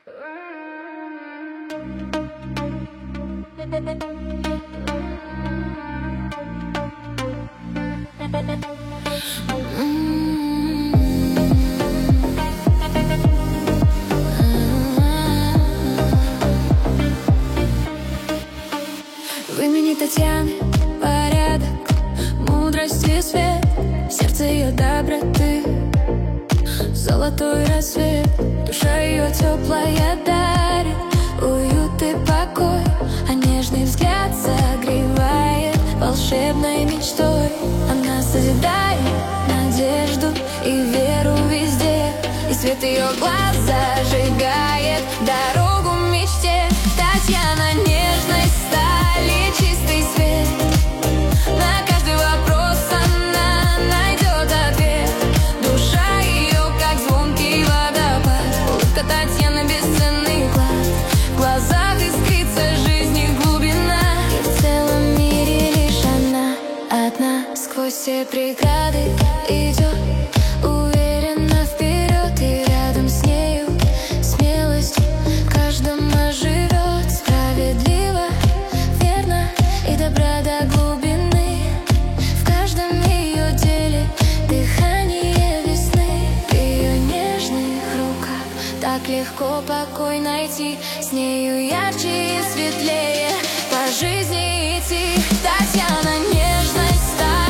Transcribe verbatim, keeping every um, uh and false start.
В имени Татьяны порядок, мудрость и свет, сердце ее доброты, золотой рассвет. Душа ее теплая дарит уют и покой, а нежный взгляд согревает волшебной мечтой. Она созидает надежду и веру везде, и свет ее глаз зажигает дорогу мечте. Татьяна — нежность, сталь и чистый свет. На каждый вопрос она найдет ответ. Душа ее, как звонкий водопад, улыбка Татьяны — бесценный клад. В глазах искрится жизни глубина, и в целом мире лишь она одна. Сквозь все преграды идет уверенно вперед, и рядом с нею смелость в каждом оживет. Справедливо, верно и добра до глубины, в каждом ее деле дыхание весны. В ее нежных руках так легко покой найти, с нею ярче и светлее по жизни идти. Татьяна — нежность, сталь